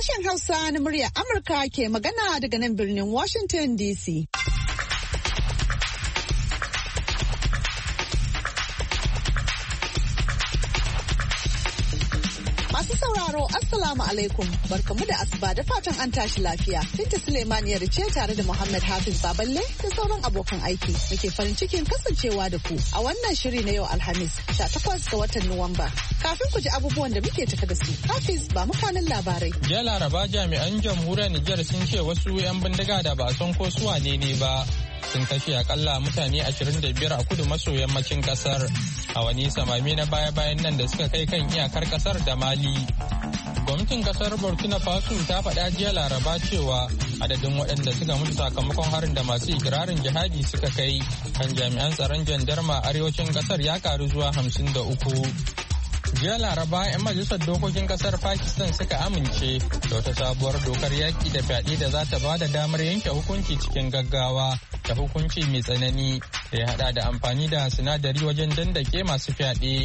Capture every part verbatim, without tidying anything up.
Sashen Hausa na muryar Amurka ke magana daga nan birnin Washington D C. Masu sauraro, Assalamu alaikum, barkamu da asuba da fatan an tashi lafiya. Binta Suleiman ya rice tare da Muhammad Hafiz Baballe da sauran abokan aiki. Muke farin cikin kasancewa da ku a wannan shiri na yau Alhamis, sha takwas ga watan Nuwamba. Kafin ku ji abubuwan da muke tafi da su, Hafiz ba mukanin labarai. Jiya Laraba jami'an jamhuriyar Nijar sun ce wasu 'yan bindiga da ba a san ko su wane ne ba sun kashe akalla mutane ashirin da biyar a kudu maso yammacin kasar a wani samami na baya-bayan nan da suka kai kan iyakar kasar da Mali. Gwamnatin kasar Burkina Faso ta faɗa jiya Laraba cewa adadin waɗanda suka mutu sakamakon harin da masu ikirarin jihadi suka kai kan jami'an tsaron jandarma arewacin kasar ya karu zuwa hamsin da uku. Jiya Laraba 'yan majalisar dokokin kasar Pakistan suka amince da wata sabuwar dokar yaƙi da fyaɗe da za ta ba da damar yanke hukunci cikin gaggawa da hukunci mai tsanani da ya haɗa da amfani da sinadari wajen dandake masu fyaɗe.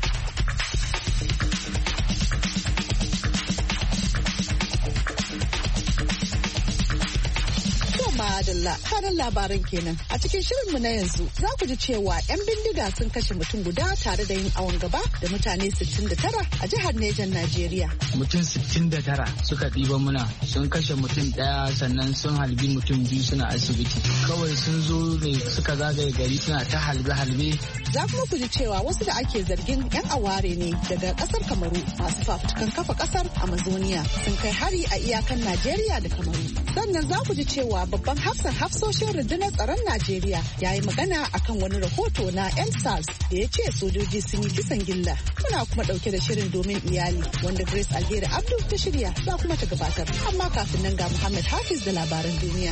Madalla kanan labaran kenan a cikin shirinmu na yanzu za ku ji cewa 'yan bindiga sun kashe mutum guda tare da yin awon gaba da mutane sittin da tara a jihar Nejan Najeriya. Mutum sittin da tara suka ɗiba muna sun kashe mutum ɗaya sannan sun halbi mutum biyu suna asibiti. Kawai sun zo ne suka zagaye gari suna ta halbe-halbe. Za kuma ku ji cewa wasu da ake zargin 'yan aware ne daga ƙasar Kamaru masu fafutukan kafa ƙasar Amazonia sun kai hari a iyakan Najeriya da Kamaru. Sannan za ku ji cewa babban hafsan hafsoshin rundunar tsaron Najeriya ya yi magana akan wani rahoto na N S A S da ya ce sojoji sun yi kisan gilla. Muna kuma ɗauke da shirin domin iyali wanda Grace Alheri Abdul ta shirya za kuma ta gabatar. Amma kafin nan ga Muhammad Hafiz da labaran duniya.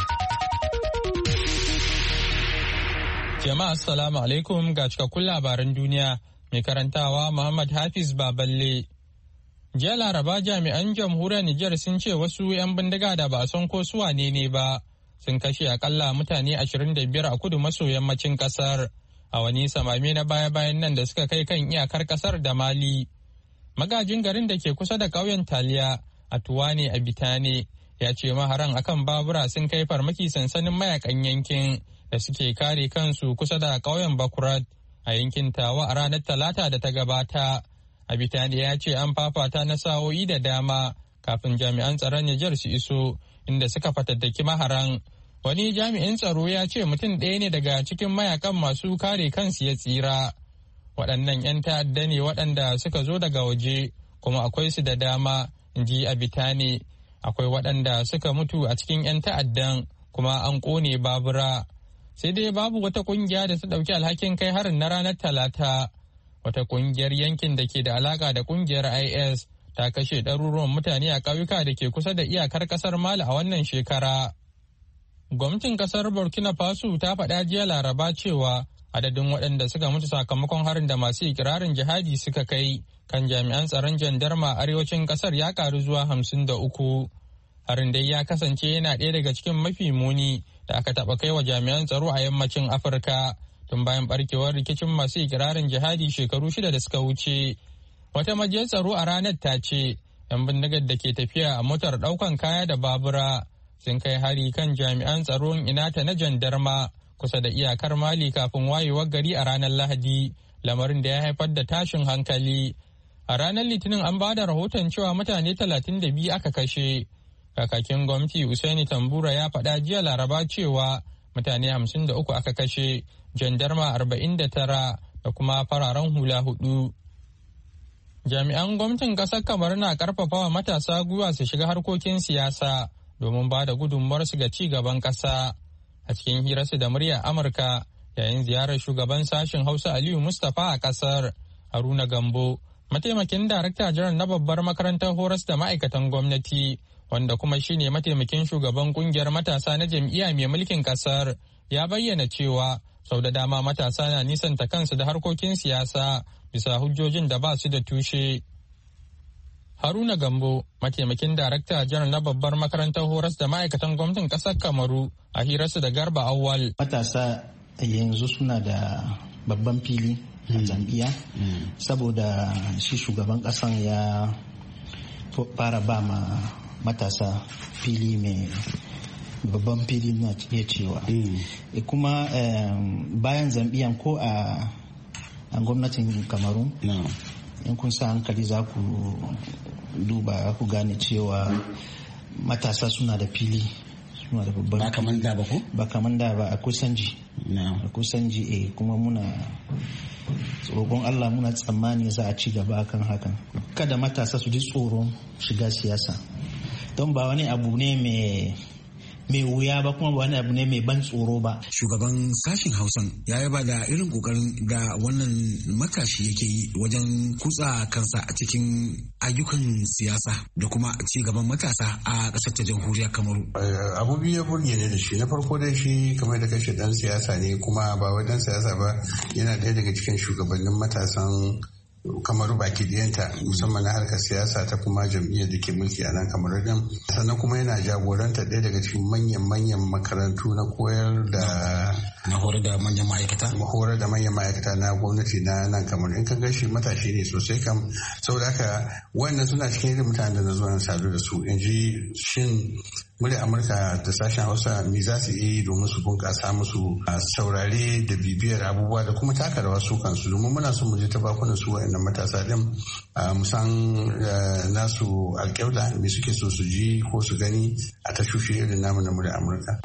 Jama'a assalamu alaikum ga cikakkun labaran duniya mai karantawa Muhammad Hafiz Baballe. Jiya Laraba jami'an jamhuriyar Nijar sun ce wasu 'yan bindiga da ba a san ko su wane ne ba sun kashe akalla mutane ashirin da biyar a kudu maso yammacin kasar a wani samame na baya-bayan nan da suka kai kan iyakar kasar da Mali. Magajin garin da ke kusa da ƙauyen Taliya a Tuwane a Bitane ya ce maharan akan babura sun kai farmaki sansanin mayakan yankin da suke kare kansu kusa da ƙauyen Bakurat a yankin Tawa a ranar Talata da ta gabata. Abitani ya ce an fafata na sa'o'i da dama kafin jami'an tsaron Nijar su iso inda suka fatattaki maharan. Wani jami'in tsaro ya ce mutum ɗaya ne daga cikin mayakan masu kare kansu ya tsira. Waɗannan 'yan ta'adda ne waɗanda suka zo daga waje kuma akwai su da dama, in ji Abitani. Akwai waɗanda suka mutu a cikin 'yan ta'addan kuma an ƙone babura. Sai dai babu wata ƙungiya da ta ɗauki alhakin kai harin na ranar Talata. Wata kungiyar yankin da ke da alaka da kungiyar I S ta kashe ɗaruruwan mutane a ƙauyuka da ke kusa da iyakar ƙasar Mali a wannan shekara. Gwamnatin ƙasar Burkina Faso ta faɗa jiya Laraba cewa adadin waɗanda suka mutu sakamakon harin da masu ikirarin jihadi suka kai kan jami'an tsaron jandarma arewacin ƙasar ya ƙaru zuwa hamsin da uku. Harin dai ya kasance yana ɗaya daga cikin mafi muni da aka taɓa kai wa jami'an tsaro a yammacin Afirka. Tun bayan barkewar rikicin masu ikirarin jihadi shekaru shida da suka wuce. Wata majiyar tsaro a ranar ta ce, 'yan bindigar da ke tafiya a motar ɗaukan kaya da babura sun kai hari kan jami'an tsaron inata na jandarma kusa da iyakar Mali kafin wayewar gari a ranar Lahadi, lamarin da ya haifar da tashin hankali. A ranar Litinin an ba da rahoton cewa mutane talatin da biyu aka kashe. Kakakin gwamnati Usaini Tambura ya faɗa jiya Laraba cewa mutane hamsin da uku aka kashe, jandarma arba'in da tara da kuma fararen hula hudu. Jami'an gwamnatin ƙasar Kamar na ƙarfafawa matasa gwiwa su shiga harkokin siyasa domin ba da gudunmuwarsu ga ci gaban ƙasa. A cikin hirarsu da muryar Amurka yayin ziyarar shugaban sashen Hausa Aliyu Mustapha a ƙasar, Haruna Gambo, mataimakin darakta jiran na babbar makarantar horas da ma'aikatan gwamnati, wanda kuma shine mataimakin shugaban kungiyar matasa na jam'iyya mai mulkin ƙasar, ya bayyana cewa sau da dama matasa na nisanta kansu da harkokin siyasa bisa hujjojin da ba su da tushe. Haruna Gambo, mataimakin darakta janar na babbar makarantar horas da ma'aikatan gwamnatin ƙasar Kamaru a hirarsu da Garba Awwal. Matasa yanzu suna da babban fili a jam'iyya saboda shi shugaban ƙasan ya fara ba ma matasa fili mai babban fili na iya cewa e kuma bayan zambiyan ko a gwamnatin Kamaru in kun sa hankali za ku duba ku gane cewa matasa suna da fili suna da babban ba kaman da ba ko ba kaman da ba akwai sanji akwai sanji eh kuma muna tsoron Allah muna tsammani za a ci gaba kan hakan kada matasa su ji tsoron shiga siyasa don ba wani abu ne mai mai wuya ba kuma ba wani abu ne mai ban tsoro ba. Shugaban sashen Hausan ya yaba da irin kokarin da wannan matashi yake yi wajen kutsa kansa a cikin ayyukan siyasa da kuma ci gaban matasa a ƙasar ta jamhuriyar Kamaru. Abu biyu ya burge ne da shi na farko dai shi kamar da kashe dan siyasa ne kuma ba wai dan siyasa ba yana ɗaya daga cikin shugabannin matasan Kamaru baki diyanta musamman na harkar siyasa ta kuma jam'iyyar da ke mulki a nan Kamaru din sannan kuma yana jagoranta ɗaya daga cikin manyan manyan makarantu na koyar da na horar da manyan ma'aikata horar da manyan ma'aikata na gwamnati na nan Kamaru in kan gashi matashi ne sosai kam saboda haka wannan suna cikin irin mutanen da na zo na sadu da su in ji shin murya Amurka da sashen Hausa me za su yi domin su bunƙasa musu saurare da bibiyar abubuwa da kuma taka rawa su kansu domin muna son mu je ta bakunan su wa'annan matasa din mu san nasu alƙibla me suke so su ji ko su gani a tashoshin irin namu na murya Amurka.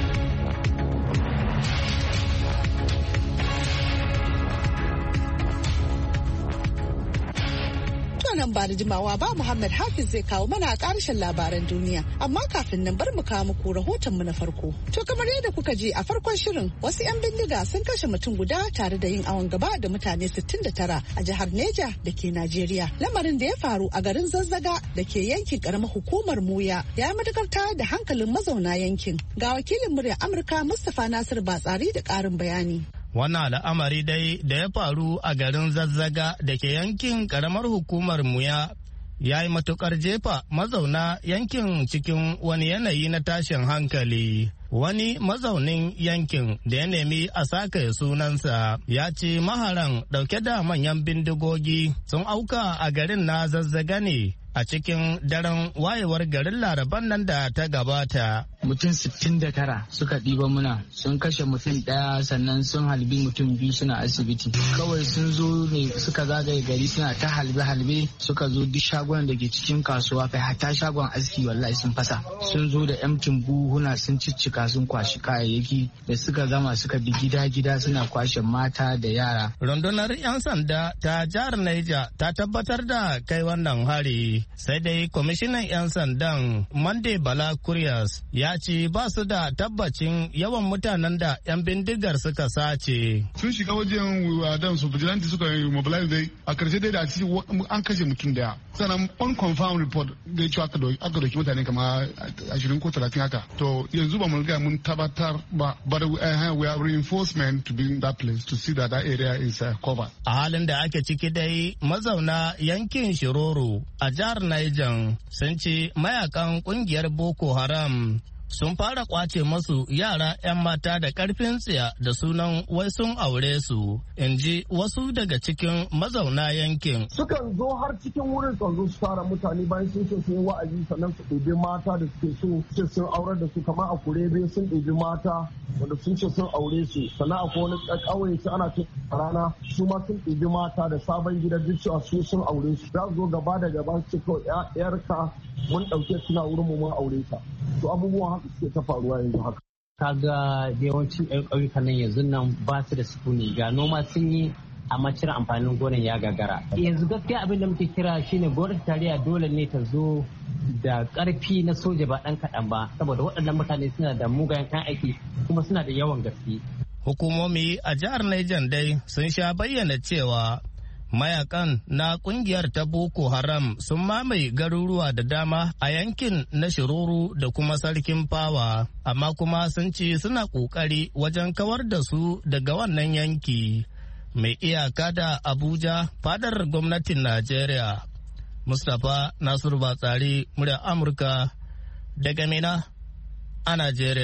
nan ba da jimawa ba Muhammad Hafiz zai kawo mana karshen labaran duniya amma kafin nan bar mu kawo muku rahoton mu na farko. To kamar yadda kuka ji a farkon shirin wasu 'yan bindiga sun kashe mutum guda tare da yin awon gaba da mutane sittin da tara a jihar Neja da ke Najeriya. Lamarin da ya faru a garin Zazzaga da ke yankin karamar hukumar Muya ya yi matukar tayar da hankalin mazauna yankin. Ga wakilin muryar Amurka Mustapha Nasir Batsari da ƙarin bayani. Wannan al'amari dai da ya faru a garin Zazzaga da ke yankin karamar hukumar Muya ya yi matukar jefa mazauna yankin cikin wani yanayi na tashin hankali. Wani mazaunin yankin da ya nemi a saka sunansa ya ce maharan dauke da manyan bindigogi sun auka a garin na Zazzaga ne a cikin daren wayewar garin Laraban nan da ta gabata. Mutum sittin da tara suka ɗiba muna sun kashe mutum ɗaya sannan sun halbi mutum biyu suna asibiti. Kawai sun zo ne suka zagaye gari suna ta halbe-halbe suka zo duk shagon da ke cikin kasuwa kai hatta shagon aski wallahi sun fasa. Sun zo da emtin buhuna sun ciccika sun kwashi kayayyaki da suka gama suka bi gida-gida suna kwashe mata da yara. Rundunar 'yan sanda ta jihar Niger ta tabbatar da kai wannan hari. Sai dai kwamishinan 'yan sandan Monday Bala Kurias ya ce ba su da tabbacin yawan mutanen da 'yan bindigar suka sace. Sun shiga wajen wadan su vigilante suka yi mobilize dai a karshe dai da a ci an kashe mutum daya. Sannan unconfirmed report da ya ce aka doki mutane kama ashirin ko talatin haka. To yanzu ba mu riga mun tabbatar ba but we have reinforcement to be in that place to see that that area is uh, covered. A halin da ake ciki dai mazauna yankin Shiroro a jihar Niger sun ce mayakan kungiyar Boko Haram sun fara kwace masu yara 'yan mata da karfin tsiya da sunan wai sun aure su, in ji wasu daga cikin mazauna yankin. Sukan zo har cikin wurin kan zo su fara mutane bayan sun ce sun yi wa'azi sannan su ɗebi mata da suke so ce sun aurar da su kamar a kurebe sun ɗebi mata wanda sun ce sun aure su sannan a wani ƙauye su ana cin rana su ma sun ɗebi mata da sabon gida duk cewa su sun aure su za su zo gaba da gaba su ce kawai 'yarka mun ɗauke suna wurin mu mun aure ta. To abubuwan haka suke ta faruwa yanzu haka. Kaga yawancin ƴan ƙauyukan nan yanzu nan ba su da sukuni ga noma sun yi amma cire amfanin gonan ya gagara. Yanzu gaskiya abin da muke kira shine gwamnatin tarayya dole ne ta zo da ƙarfi na soja ba ɗan kaɗan ba saboda waɗannan mutane suna da mugayen kan aiki kuma suna da yawan gaske. Hukumomi a jihar Niger dai sun sha bayyana cewa mayakan na kungiyar ta Boko Haram sun mamaye garuruwa da dama a yankin na Shiroro da kuma Sarkin Fawa, amma kuma sun ce suna kokari wajen kawar da su daga wannan yanki mai iyaka da Abuja fadar gwamnatin Najeriya. Mustapha Nasiru Batsari, muryar Amurka daga Mina a Najeriya.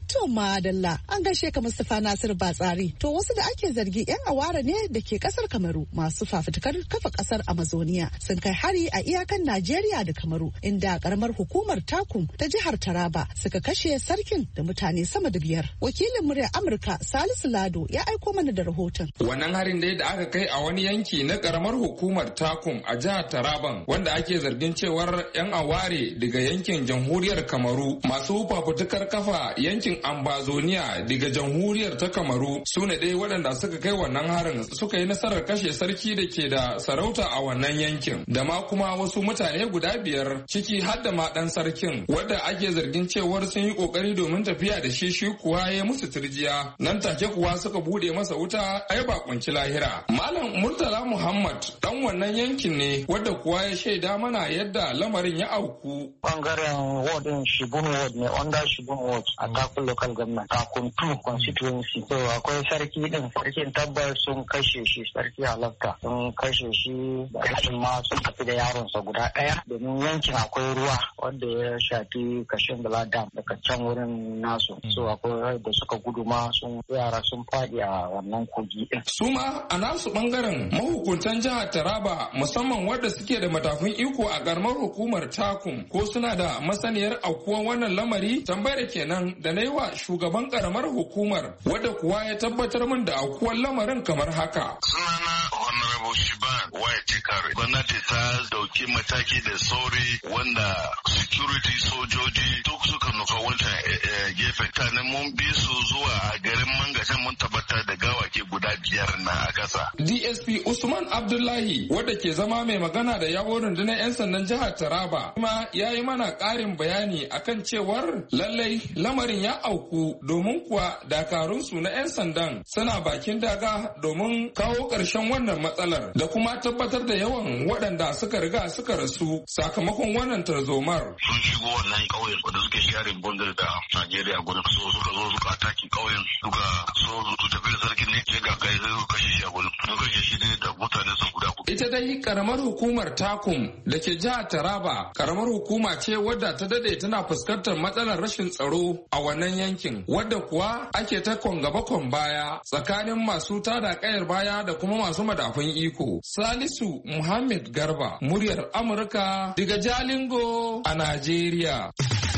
To madalla an gaishe ka Mustapha Nasiru Batsari. To wasu da ake zargi 'yan awara ne da ke kasar Kamaru masu fafutukar kafa kasar Amazonia sun kai hari a iyakan Najeriya da Kamaru inda karamar hukumar Takum ta jihar Taraba suka kashe sarkin da mutane sama da biyar. Wakilin muryar Amurka Salisu Lado ya aiko mana da rahoton. Wannan harin dai da aka kai a wani yanki na karamar hukumar Takum a jihar Taraban wanda ake zargin cewar 'yan aware daga yankin jamhuriyar Kamaru masu fafutukar kafa yankin Ambazonia daga jamhuriyar ta Kamaru su ne dai waɗanda suka kai wannan harin suka yi nasarar kashe sarki da ke da sarauta a wannan yankin da ma kuma wasu mutane guda biyar ciki har da ma ɗan sarkin wadda ake zargin cewar sun yi ƙoƙari domin tafiya da shi shi kuwa ya musu turjiya nan take kuwa suka bude masa wuta ai ba kunci lahira. Malam Murtala Muhammad ɗan wannan yankin ne wadda kuwa ya shaida mana yadda lamarin ya auku. Bangaren ward din Shibun ward ne under Shibun ward a Takun local government Takun two constituency. So akwai sarki din sarkin tabbas sun kashe shi sarki Halafta sun kashe shi da kashin ma sun tafi da yaronsa guda ɗaya domin yankin akwai ruwa wanda ya shafi kashin Bala Dam daga can wurin nasu. So akwai da suka gudu ma sun yara sun faɗi a wannan kogi din. Su ma a nasu bangaren mahukuntan jihar Taraba musamman wadda suke da matafin iko a garmar hukumar Takum ko suna da masaniyar aukuwan wannan lamari tambayar kenan da na yi wa shugaban karamar hukumar wadda kuwa ya tabbatar min da aukuwan lamarin kamar haka. Sunana Honorable Shiban Waya Tikare. Gwamnati ta dauki mataki da sauri wanda security sojoji duk suka nufa wancan gefe. Kanin mun bi su zuwa a garin Mangashan mun tabbatar da gawake guda biyar na a kasa. D S P Usman Abdullahi wadda ke zama mai magana da yawon rundunar 'yan sandan jihar Taraba kuma ya yi mana ƙarin bayani akan cewar lallai lamarin ya auku domin kuwa dakarunsu na 'yan sandan suna bakin daga domin kawo ƙarshen wannan matsalar da kuma tabbatar da yawan waɗanda suka riga suka rasu sakamakon wannan tarzomar. Sun shigo wannan ƙauyen wanda suke sharing bondar da Najeriya gudun so suka zo suka ataki ƙauyen suka so su tafi da sarkin ne sai ga kai sai suka kashe shi a gudun. Sun kashe shi ne da mutane sun guda kuɗi. Ita dai karamar hukumar Takum da ke jihar Taraba karamar hukuma ce wadda ta dade tana fuskantar matsalar rashin tsaro a wannan yankin wadda kuwa ake ta gaba kon baya tsakanin masu tada kayar baya da kuma masu madafun iko. Salisu Muhammad Garba muryar Amurka daga Jalingo a Najeriya.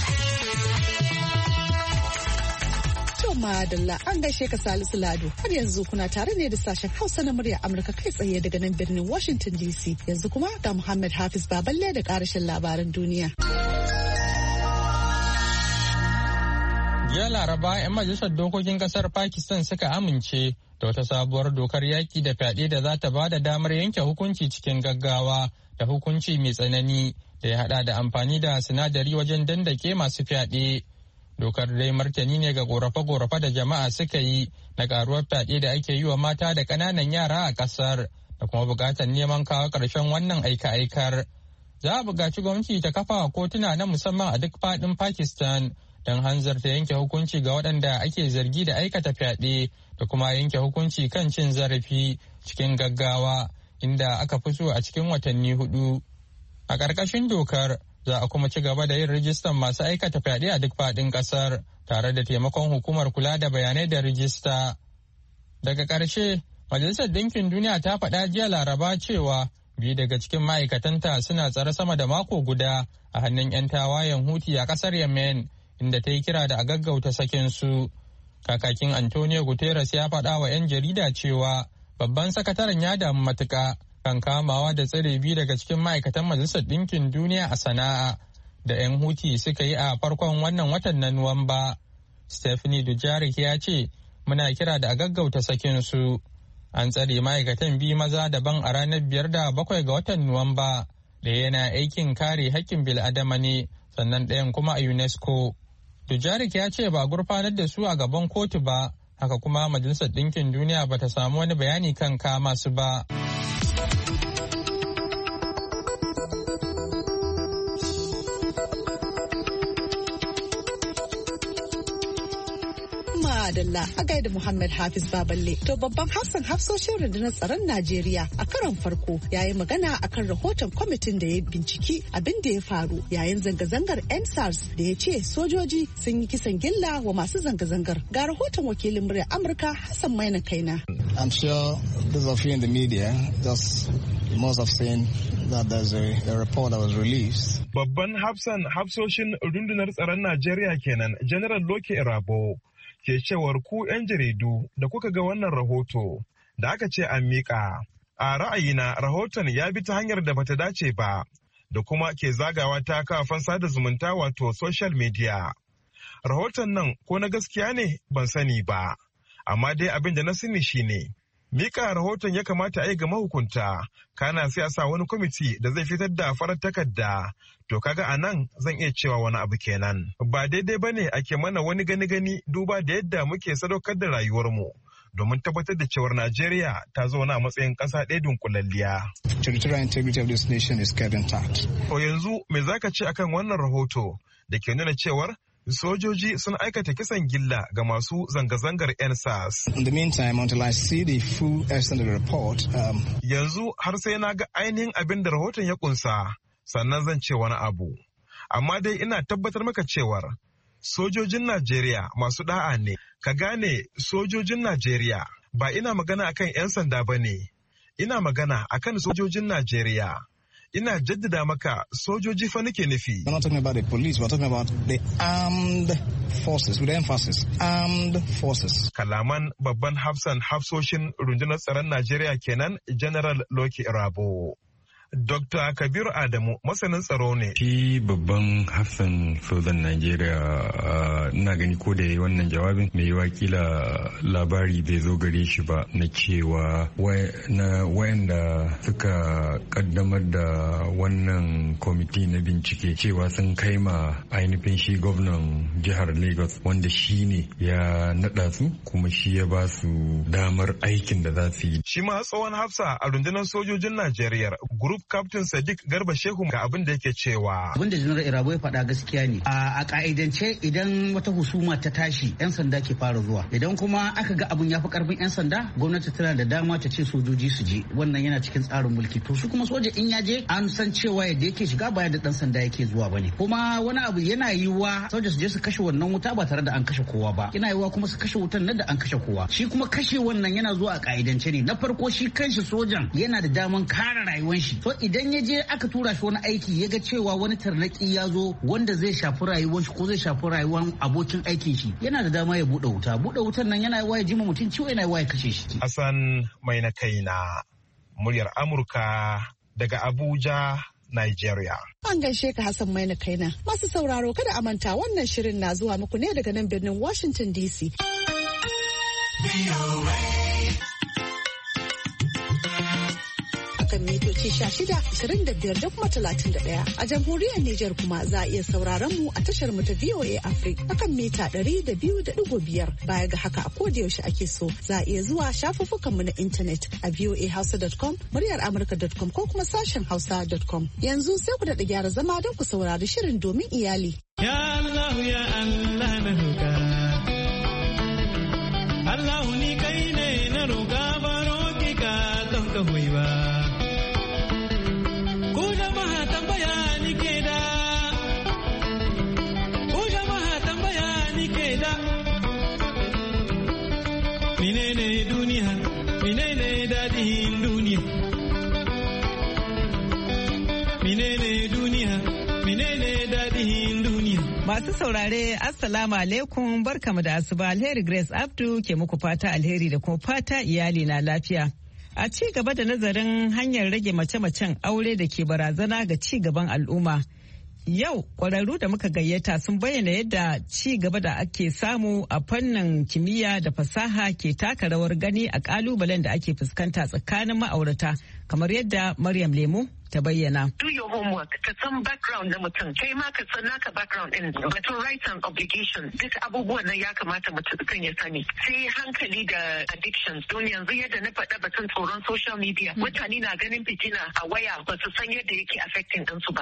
Madalla an gaishe ka Salisu Lado har yanzu kuna tare ne da sashen Hausa na murya Amurka kai tsaye daga nan birnin Washington D C yanzu kuma ga Muhammad Hafiz Baballe da karashin labaran duniya. Jiya Laraba 'yan majalisar dokokin kasar Pakistan suka amince da wata sabuwar dokar yaki da fyaɗe da za ta ba da damar yanke hukunci cikin gaggawa da hukunci mai tsanani da ya haɗa da amfani da sinadari wajen dandake masu fyaɗe. Dokar dai martani ne ga gorafe-gorafe da jama'a suka yi na karuwar fyaɗe da ake yi wa mata da ƙananan yara a ƙasar da kuma buƙatar neman kawo ƙarshen wannan aika-aikar. Za a buƙaci gwamnati ta kafa kotuna na musamman a duk faɗin Pakistan don hanzarta yanke hukunci ga waɗanda ake zargi da aikata fyaɗe da kuma yanke hukunci kan cin zarafi cikin gaggawa inda aka fi so a cikin watanni hudu. A ƙarƙashin dokar za a kuma ci gaba da yin rijistan masu aikata fyaɗe a duk faɗin ƙasar tare da taimakon hukumar kula da bayanai da rijista. Daga ƙarshe, Majalisar Ɗinkin Duniya ta faɗa jiya Laraba cewa biyu daga cikin ma'aikatanta suna tsare sama da mako guda a hannun 'yan tawayen Huti a ƙasar Yemen, inda ta yi kira da a gaggauta sakin su. Kakakin Antonio Guterres ya faɗa wa 'yan jarida cewa babban sakataren ya damu matuƙa kan kamawa da tsare biyu daga cikin ma'aikatan Majalisar Ɗinkin Duniya a Sana'a da 'yan Huti suka yi a farkon wannan watan na Nuwamba. Stephanie Dujarric ya ce, muna kira da a gaggauta sakin su. An tsare ma'aikatan biyu maza daban a ranar biyar da bakwai ga watan Nuwamba da yana aikin kare haƙƙin bil'adama ne, sannan ɗayan kuma a UNESCO. Dujarric ya ce ba gurfanar da su a gaban kotu ba, haka kuma Majalisar Ɗinkin Duniya ba ta samu wani bayani kan kama su ba. Madalla a gaida Muhammad Hafiz Baballe. To babban hafsan hafsoshin rundunar tsaron Najeriya a karon farko ya yi magana akan rahoton kwamitin da ya binciki abin da ya faru yayin zanga-zangar N SARS da ya ce sojoji sun yi kisan gilla wa masu zanga-zangar. Ga rahoton wakilin murya Amurka Hassan Maina Kaina. I'm sure those of you in the media just must have seen that there's a, a report that was released. Babban hafsan hafsoshin rundunar tsaron Najeriya kenan General Loke Irabo ke cewar ku 'yan jaridu da kuka ga wannan rahoto da aka ce an miƙa. A ra'ayina rahoton ya bi ta hanyar da bata dace ba da kuma ke zagawa ta kafan sada zumunta wato social media. Rahoton nan ko na gaskiya ne ban sani ba, amma dai abin da na sani shine mika rahoton ya kamata a yi ga mahukunta, kana sai a sa wani kwamiti da zai fitar da farar takarda. To kaga a nan zan iya cewa wani abu kenan. Ba daidai ba ne ake mana wani gani-gani duba da yadda muke sadaukar da rayuwarmu domin tabbatar da cewar Najeriya ta zauna a matsayin ƙasa ɗaya dunkulalliya. Territorial integrity of this nation is kept intact. To yanzu me zaka ce akan wannan rahoto da ke nuna cewar sojoji sun aikata kisan gilla ga masu zanga-zangar N SARS. In the meantime, until I see the full extent of the report, um... yanzu har sai na ga ainihin abin da rahoton ya kunsa, sannan zan ce wani abu. Amma dai ina tabbatar maka cewar sojojin Najeriya masu da'a ne. Ka gane sojojin Najeriya ba ina magana akan 'yan sanda ba ne, ina magana akan sojojin Najeriya. Ina jaddada maka sojoji fa nake nufi. We're not talking about the police, we're talking about the armed forces, with emphasis, armed forces. Kalaman babban hafsan hafsoshin rundunar tsaron Najeriya kenan General Loke Irabo. Dokta Kabir Adamu masanin tsaro ne. Shi babban hafsan sojan Najeriya ina gani ko da wannan jawabin mai yiwa kila labari bai zo gare shi ba na cewa na wayanda suka kaddamar da wannan kwamiti na bincike cewa sun kai ma ainihin shi gwamnan jihar Lagos wanda shi ne ya nada su kuma shi ya ba su damar aikin da za su yi. Shi ma tsohon hafsa a rundunar sojojin Najeriya Group Captain Sadiq Garba Shehu ga abin da yake cewa. Abin da Janar Irabo ya faɗa gaskiya ne. A ka'idance idan wata husuma ta tashi 'yan sanda ke fara zuwa. Idan kuma aka ga abin ya fi karfin 'yan sanda gwamnati tana da dama ta ce sojoji su je. Wannan yana cikin tsarin mulki. To su kuma soja in ya je an san cewa yadda yake shiga ba yadda dan sanda yake zuwa bane. Kuma wani abu yana yiwuwa soja su je su kashe wannan wuta ba tare da an kashe kowa ba. Yana yiwuwa kuma su kashe wutan nan da an kashe kowa. Shi kuma kashe wannan yana zuwa a ka'idance ne. Na farko shi kanshi sojan yana da daman kare rayuwar shi. To idan ya je aka tura shi wani aiki ya ga cewa wani tarnaki ya zo wanda zai shafi rayuwar shi ko zai shafi rayuwar abokin aikin shi yana da dama ya buɗe wuta. Buɗe wutan nan yana yiwuwa ya jima mutum ciwo yana yiwuwa ya kashe shi. Hassan mai na kaina muryar Amurka daga Abuja, Nigeria. An gaishe ka Hassan mai na kaina. Masu sauraro kada a manta wannan shirin na zuwa muku ne daga nan birnin Washington D C. Kan mitoci sha shida, ashirin da biyar da kuma talatin da ɗaya. A jamhuriyar Nijar kuma za a iya sauraron mu a tashar mu ta V O A Africa akan mita ɗari da biyu da ɗigo biyar. Baya ga haka a koda yaushe ake so za a iya zuwa shafuffukan mu na intanet a voa hausa dot com, muryar amurka dot com ko kuma sashen hausa dot com. Yanzu sai ku daɗa gyara zama don ku saurari shirin domin iyali. Ya Allah ya Allah na roƙa. Allah ni kai ne na roƙa baro ki ka don ka hoyi ba. Menene duniya, menene daɗin duniya. Menene duniya, menene daɗin duniya. Masu saurare, Assalamu alaikum, barkamu da asuba. Alheri Grace Abdu ke muku fata alheri da kuma fata iyali na lafiya. A ci gaba da nazarin hanyar rage mace-macen aure da ke barazana ga ci gaban al'umma. Yau ƙwararru da muka gayyata sun bayyana yadda ci gaba da ake samu a fannin kimiyya da fasaha ke taka rawar gani a ƙalubalen da ake fuskanta tsakanin ma'aurata, kamar yadda Maryam Lemu ta bayyana. Do your homework, ka san background na mutum, kai ma ka san naka background din, batun rights and obligations, duk abubuwan nan ya kamata mutum ya sani. Sai hankali da addictions, don yanzu yadda na faɗa batun tsoron social media, mutane na ganin fitina a waya ba su san yadda yake affecting ɗinsu ba.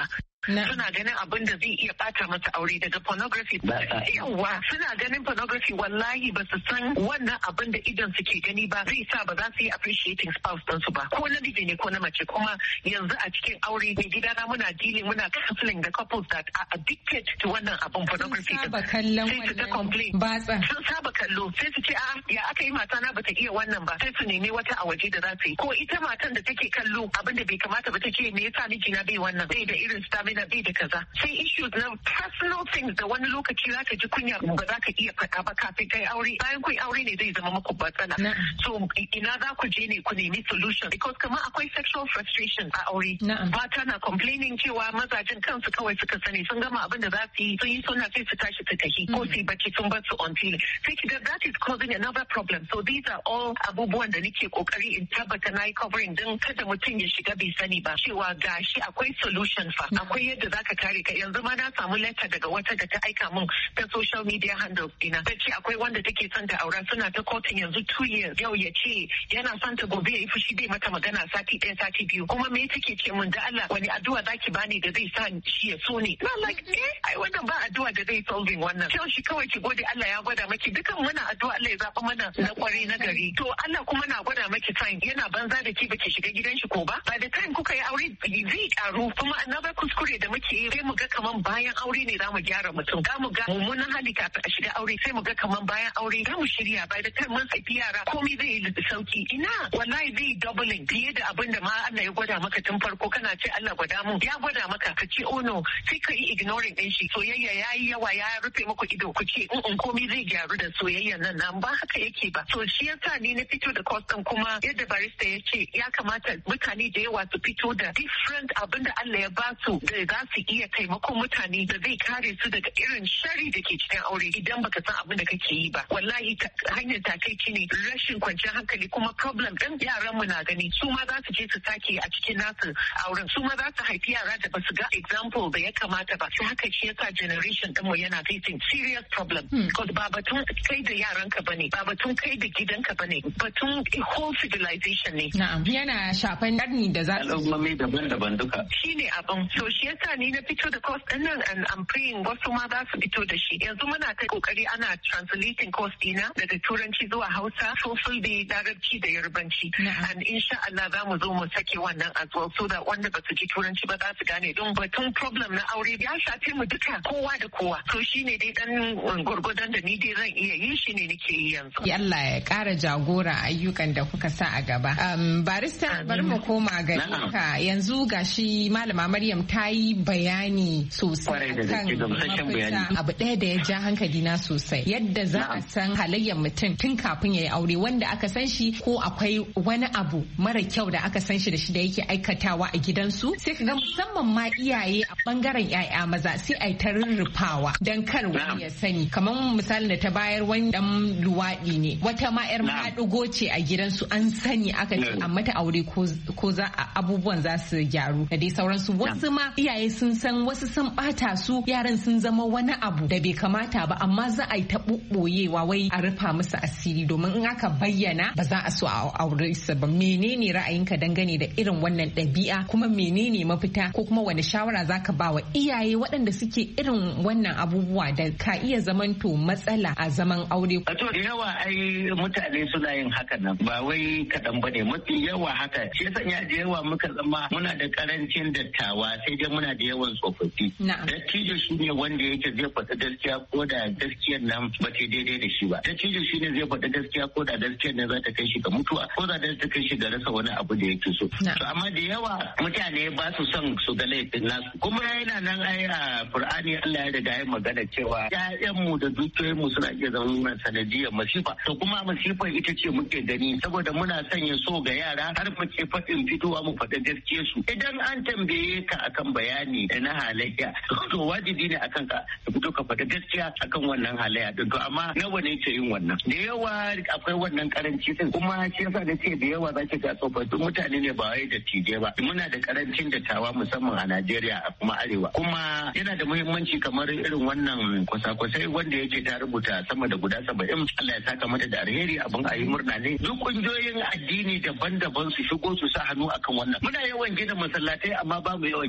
suna ganin abin da zai iya bata masa aure daga pornography. Yawa suna ganin pornography wallahi ba su san wannan abin da idan suke gani ba zai sa ba za su yi appreciating spouse ɗinsu ba ko na miji ne ko na mace. Kuma yanzu a cikin aure mai gidana muna dealing muna counseling the couples that are addicted to wannan abin pornography. Sun saba kallon wannan batsa. Sun saba kallo sai su ce a ya aka yi mata na bata iya wannan ba sai su nemi wata a waje da za su yi. Ko ita matan da take kallo abin da bai kamata ba take me yasa miji na bai wannan bai da irin stamina bai da kaza. Sai issues na personal things da wani lokaci zaka ji kunya ba za ka iya faɗa ba kafin kai aure bayan kun aure ne zai zama muku matsala. So ina za ku je ne ku nemi solution because kamar akwai sexual frustration a aure. Mata na complaining cewa mazajen kansu kawai suka sani sun gama abin da za su yi sun yi suna sai su tashi su tafi ko su yi bacci sun bar su on film. Sai ki ga that is causing another problem. So these are all abubuwan da nake kokari in tabbata na yi covering din kada mutum ya shiga bai sani ba cewa gashi akwai solution fa akwai yadda zaka kare ka. Yanzu ma na samu letter daga wata da ta aika min ta social media handles dina ta ce akwai wanda take son ta aura suna ta kotun yanzu two years yau ya ce yana son ta gobe ya yi fushi bai mata magana sati ɗaya sati biyu kuma me take ce min da Allah wani addu'a zaki bani da zai sa shi ya so ne na like eh ai wannan ba addu'a da zai solving wannan kyau shi kawai ki gode Allah ya gwada maki dukan muna addu'a Allah ya zaba mana na kware na gari to Allah kuma na gwada maki time yana banza da ki baki shiga gidan shi ko ba by the time kuka yi aure zai karu kuma another kuskure da muke yi sai mu ga kaman bayan aure ne zamu gyara mutum za mu ga mummunan hali kafin a shiga aure sai mu ga kaman bayan aure za mu shirya by the time mun haifi yara komai zai yi sauki ina wallahi zai doubling fiye da abin da ma Allah ya gwada maka tun farko kana ce Allah gwada mu ya gwada maka ka ce oh no sai ka yi ignoring din shi soyayya yayi yawa ya rufe muku ido ku ce in komai zai gyaru da soyayya nan nan ba haka yake ba so shi yasa ni na fito da cost din kuma yadda barista ya ce ya kamata mutane da yawa su fito da different abin da Allah ya ba su da za su iya taimakon mutane da zai kare su daga irin shari da ke cikin aure idan baka san abin da kake yi ba wallahi hanyar takaici ne rashin kwanciyar hankali kuma problem din yaran mu na gani su ma za su je su sake a cikin nasu auren su ma za su haifi yara da basu ga example da ya kamata ba sai haka shi yasa generation din mu yana facing serious problem because ba batun kai da yaranka bane ba batun kai da gidanka bane batun whole civilization ne na'am yana shafan darni da za su al'ummomi daban-daban duka shine abin so shi yasa ni na fito da course din nan and I'm praying wasu ma za su fito da shi yanzu muna ta kokari ana translating course dina daga turanci zuwa Hausa fulfulde larabci da yarbanci and insha Allah za mu zo mu sake wannan as well so that wanda ba su ji turanci ba za su gane don batun problem na aure ya shafe mu duka kowa da kowa so shine dai dan gurgudan da ni dai zan iya yin shi ne nake yi yanzu Allah ya kara jagora ayyukan da kuka sa a gaba um, barista bari mu koma ga ka yanzu gashi malama Maryam ta yi bayani sosai kan mafita abu ɗaya da ya ja hankali na sosai yadda za a san halayyar mutum tun kafin ya yi aure wanda aka san shi ko akwai wani abu mara kyau da aka san shi da shi da yake aikatawa a gidansu sai ka ga musamman ma iyaye a bangaren yaya maza sai a yi ta rurrufawa don kar wani ya sani kamar misalin da ta bayar wani dan luwaɗi ne wata ma yar maɗigo ce a gidansu an sani aka ce a mata aure ko za abubuwan za su gyaru da dai sauransu wasu ma iyaye sun san wasu sun bata su yaran sun zama wani abu da bai kamata ba amma za a yi ta ɓoɓɓoyewa wai a rufa musu asiri domin in aka bayyana ba za a so a aure su ba menene ra'ayinka dangane da irin wannan ɗabi'a kuma menene mafita ko kuma wani shawara zaka ba wa iyaye waɗanda suke irin wannan abubuwa da ka iya zamanto matsala a zaman aure. To da yawa ai mutane suna yin haka nan ba wai kaɗan ba ne mafi yawa haka shi yasa ya da yawa muka zama muna da karancin dattawa sai dai muna da yawan tsofaffi. Dattijo shi ne wanda yake zai faɗi gaskiya ko da gaskiyar nan ba ta daidai da shi ba. Dattijo shi ne zai faɗi gaskiya ko da gaskiyar nan za ta kai shi ga mutuwa ko za ta kai shi ga rasa wani abu da yake so. To amma da yawa mutane ba su son su ga laifin nasu kuma yana nan ai a Qur'ani Allah ya riga ya magana cewa ƴaƴanmu da dukiyoyinmu suna iya zama sanadiyar masifa to kuma masifar ita ce muke gani saboda muna sanya so ga yara har mu ce faɗin fitowa mu faɗi gaskiyar su idan an tambaye ka akan bayani na halayya to wajibi ne akan ka ka fito ka faɗi gaskiya akan wannan halayya din to amma nawa ne ke yin wannan da yawa akwai wannan karanci din kuma shi yasa da ce da yawa zaki ga tsofaffin mutane ne ba wai da tije ba muna da karancin dattawa musamman a Najeriya a kuma arewa kuma yana da muhimmanci kamar irin wannan kwasa-kwasai wanda yake ta rubuta sama da guda saba'in Allah ya saka mata da alheri abin a yi murna ne duk kungiyoyin addini daban-daban su shigo su sa hannu akan wannan muna yawan gina masallatai amma ba mu yawan gina aure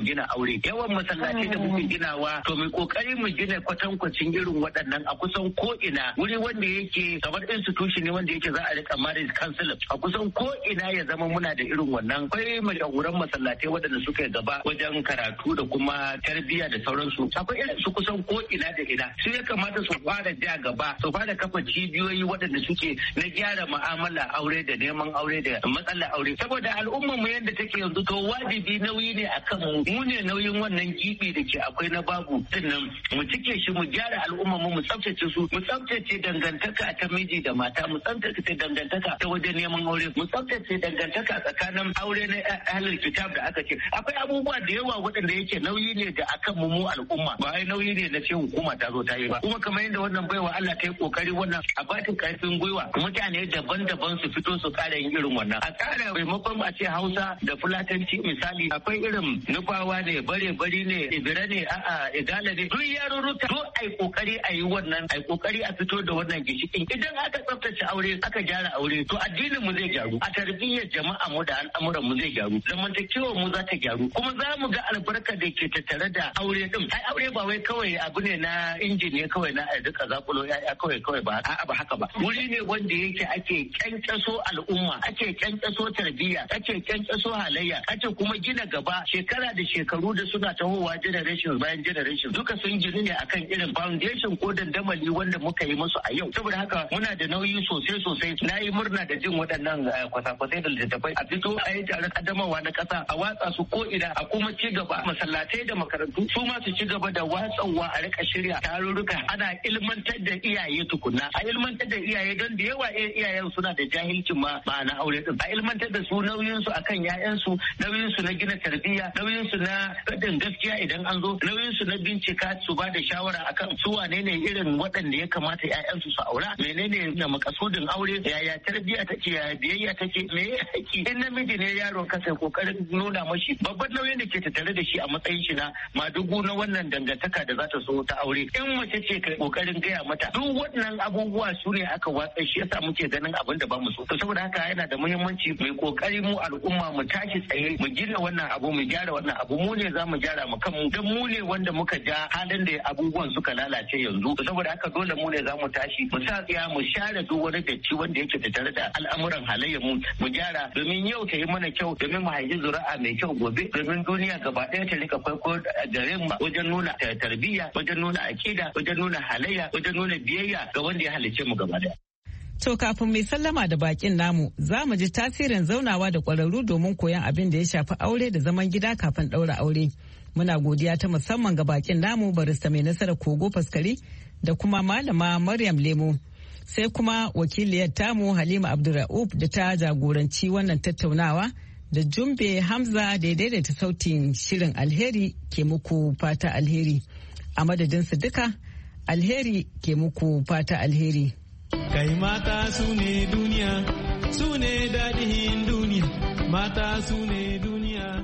aure. Yawan masallatai da muke ginawa to mu kokari mu gina kwatankwacin irin waɗannan a kusan ko ina wuri wanda yake kamar institution ne wanda yake za a rika marriage counselor a kusan ko ina ya zama muna da irin wannan. Akwai mashahuran masallatai waɗanda suka gaba wajen karatu da kuma tarbiyya da sauransu. Akwai irin su kusan ko ina da ina. Su ya kamata su fara ja gaba su fara kafa cibiyoyi waɗanda suke na gyara mu'amala aure da neman aure da matsalar aure. Saboda al'ummar mu yadda take yanzu to wajibi nauyi ne akan mu. Mu ne nauyin wannan gibi da ke akwai na babu sannan mu cike shi mu gyara al'ummar mu mu tsaftace su mu tsaftace dangantaka ta miji da mata mu tsaftace dangantaka ta wajen neman aure mu tsaftace dangantaka tsakanin aure na ahlul kitab da aka ce akwai abubuwa da yawa waɗanda yake nauyi ne da akan mu mu al'umma ba ai nauyi ne na ce hukuma ta zo ta yi ba kuma kamar yadda wannan baiwa Allah ta yi kokari wannan a batin karfin gwiwa mutane daban-daban su fito su kara yin irin wannan a kara maimakon a ce Hausa da Fulatanci misali akwai irin nufawa ne bare bari ne ibira ne a'a igala ne duk yarurruka to ai kokari a yi wannan ai kokari a fito da wannan gishikin idan aka tsaftace aure aka gyara aure to addinin mu zai gyaru a tarbiyyar jama'a mu da al'amuran mu zai gyaru zamantakewar mu za ta gyaru kuma za mu ga albarka da ke tattare da aure din ai aure ba wai kawai abu ne na injin ne kawai na a duka zakulo ya kawai kawai ba a'a ba haka ba wuri ne wanda yake ake kyankyaso al'umma ake kyankyaso tarbiyya ake kyankyaso halayya ake kuma gina gaba shekara da shekaru da suna tahowa generation bayan generation duka sun gini ne akan irin foundation ko dandamali wanda muka yi musu a yau saboda haka muna da nauyi sosai sosai na yi murna da jin waɗannan kwasa-kwasai da littattafai a fito a yi taron adamawa na ƙasa a watsa su ko ina a kuma ci gaba masallatai da makarantu su ma su ci gaba da watsawa a rika shirya tarurruka ana ilmantar da iyaye tukunna a ilmantar da iyaye don da yawa iyayen suna da jahilcin ma ma'ana aure din a ilmantar da su nauyin su akan ƴaƴan su nauyin su na gina tarbiyya nauyin su na faɗin gaskiya idan an zo nauyin su na bincika su ba da shawara akan su wane ne irin waɗanda ya kamata ƴaƴan su su aura menene na makasudin aure yaya tarbiyya take yaya biyayya take me ya haƙi in namiji ne yaron ka sai kokarin nuna mashi babban nauyin da ke tattare da shi a matsayin shi na madugu na wannan dangantaka da za ta so ta aure in mace ce kai kokarin gaya mata duk waɗannan abubuwa su ne aka watsa shi yasa muke ganin abin da ba mu so to saboda haka yana da muhimmanci mu kokari mu al'umma mu tashi tsaye mu gina wannan abu mu gyara wannan abu mu ne za mu gyara mu kanmu dan mu ne wanda muka ja halin da abubuwan suka lalace yanzu saboda haka dole mu ne za mu tashi mu sa tsiya mu share duk wani datti wanda yake tattare da al'amuran halayyar mu mu gyara domin yau ta yi mana kyau domin mu haifi zuri'a mai kyau gobe domin duniya gaba ɗaya ta rika farko gare mu wajen nuna tarbiyya wajen nuna akida wajen nuna halayya wajen nuna biyayya ga wanda ya halicce mu gaba ɗaya. To kafin mai sallama da bakin namu za mu ji tasirin zaunawa da ƙwararru domin koyon abin da ya shafi aure da zaman gida kafin ɗaura aure. Muna godiya ta musamman ga bakin namu barista mai nasarar Kogo Faskari da kuma malama Maryam Lemo. Sai kuma wakiliyar tamu Halima Abdulra'uf da ta jagoranci wannan tattaunawa da Jumbe Hamza da ya daidaita sautin shirin alheri ke muku fata alheri. A madadinsu duka alheri ke muku fata alheri. Kai mata su ne duniya, su ne daɗin duniya, mata su ne duniya.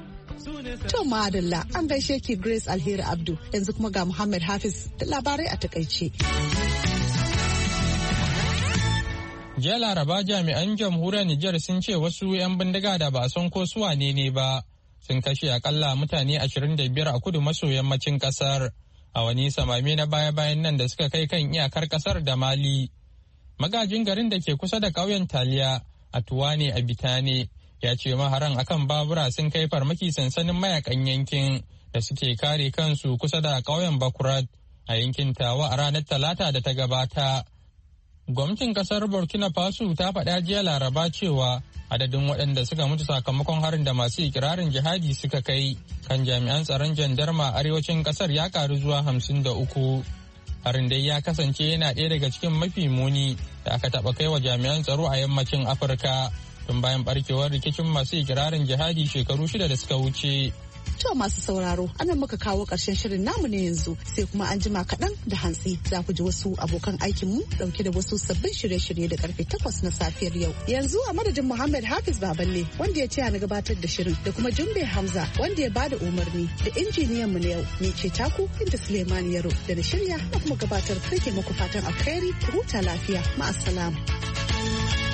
To madalla an gaishe ki Grace Alheri Abdu yanzu kuma ga Muhammad Hafiz da labarai a takaice. Jiya Laraba jami'an jamhuriyar Nijar sun ce wasu 'yan bindiga da ba a san ko su wane ne ba sun kashe akalla mutane ashirin da biyar a kudu maso yammacin kasar a wani samame na baya-bayan nan da suka kai kan iyakar kasar da Mali. Magajin garin da ke kusa da ƙauyen Taliya a Tuwane a Bitane ya ce maharan akan babura sun kai farmaki sansanin mayakan yankin da suke kare kansu kusa da ƙauyen Bakurat a yankin Tawa a ranar Talata da ta gabata. Gwamnatin kasar Burkina Faso ta faɗa jiya Laraba cewa adadin waɗanda suka mutu sakamakon harin da masu ikirarin jihadi suka kai kan jami'an tsaron jandarma arewacin kasar ya karu zuwa hamsin da uku. Harin dai ya kasance yana ɗaya daga cikin mafi muni da aka taɓa kai wa jami'an tsaro a yammacin Afirka tun bayan barkewar rikicin masu ikirarin jihadi shekaru shida da suka wuce. To masu sauraro, anan muka kawo ƙarshen shirin namu ne yanzu sai kuma an jima kaɗan da hantsi za ku ji wasu abokan aikinmu ɗauke da wasu sabbin shirye-shirye da karfe takwas na safiyar yau. Yanzu a madadin Muhammad Hafiz Baballe wanda ya taya na gabatar da shirin da kuma Jumbe Hamza wanda ya bada umarni da injiniyan mu na yau ni ce taku Binta Suleiman Yaro da na shirya da kuma gabatar kake muku fatan alkhairi ku huta lafiya ma'assalam.